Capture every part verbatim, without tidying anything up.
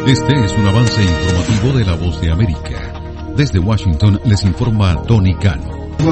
Este es un avance informativo de La Voz de América. Desde Washington les informa Tony Cano.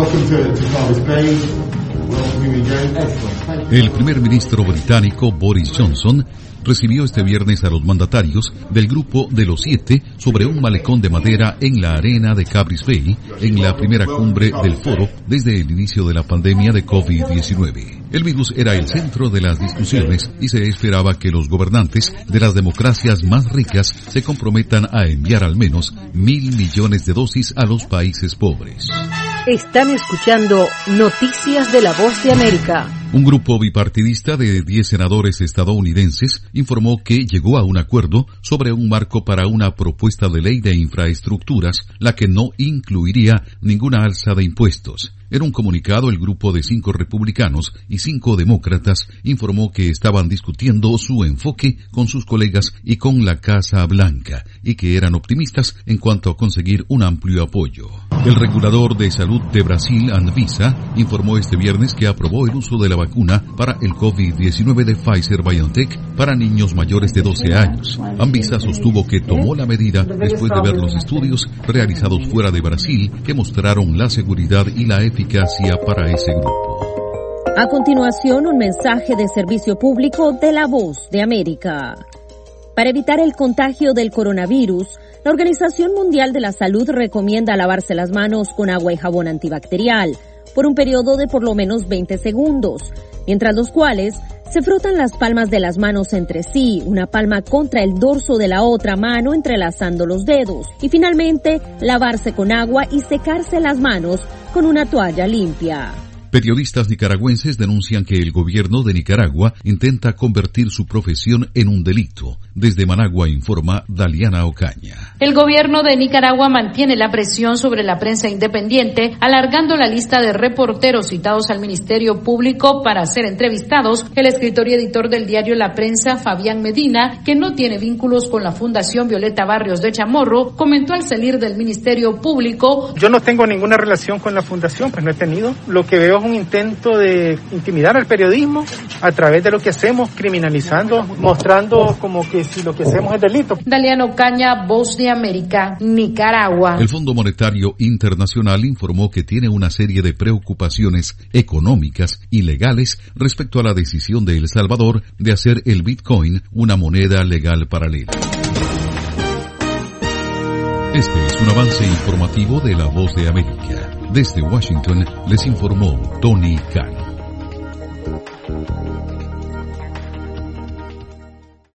El primer ministro británico Boris Johnson recibió este viernes a los mandatarios del Grupo de los Siete sobre un malecón de madera en la arena de Cabris Bay, en la primera cumbre del foro desde el inicio de la pandemia de COVID diecinueve. El virus era el centro de las discusiones y se esperaba que los gobernantes de las democracias más ricas se comprometan a enviar al menos mil millones de dosis a los países pobres. Están escuchando Noticias de La Voz de América. Un grupo bipartidista de diez senadores estadounidenses informó que llegó a un acuerdo sobre un marco para una propuesta de ley de infraestructuras, la que no incluiría ninguna alza de impuestos. En un comunicado, el grupo de cinco republicanos y cinco demócratas informó que estaban discutiendo su enfoque con sus colegas y con la Casa Blanca, y que eran optimistas en cuanto a conseguir un amplio apoyo. El regulador de salud de Brasil, Anvisa, informó este viernes que aprobó el uso de la vacuna para el COVID diecinueve de Pfizer-BioNTech para niños mayores de doce años. Anvisa sostuvo que tomó la medida después de ver los estudios realizados fuera de Brasil que mostraron la seguridad y la eficacia para ese grupo. A continuación, un mensaje de servicio público de La Voz de América. Para evitar el contagio del coronavirus, la Organización Mundial de la Salud recomienda lavarse las manos con agua y jabón antibacterial por un periodo de por lo menos veinte segundos, mientras los cuales se frotan las palmas de las manos entre sí, una palma contra el dorso de la otra mano entrelazando los dedos, y finalmente lavarse con agua y secarse las manos con una toalla limpia. Periodistas nicaragüenses denuncian que el gobierno de Nicaragua intenta convertir su profesión en un delito. Desde Managua informa Daliana Ocaña. El gobierno de Nicaragua mantiene la presión sobre la prensa independiente, alargando la lista de reporteros citados al Ministerio Público para ser entrevistados. El escritor y editor del diario La Prensa, Fabián Medina, que no tiene vínculos con la Fundación Violeta Barrios de Chamorro, comentó al salir del Ministerio Público: yo no tengo ninguna relación con la fundación, pues no he tenido. Lo que veo es un intento de intimidar al periodismo a través de lo que hacemos, criminalizando, mostrando como que si lo que hacemos es delito. Daliano Caña, Voz de América, Nicaragua. El Fondo Monetario Internacional informó que tiene una serie de preocupaciones económicas y legales respecto a la decisión de El Salvador de hacer el Bitcoin una moneda legal paralela. Este es un avance informativo de La Voz de América. Desde Washington les informó Tony Cano.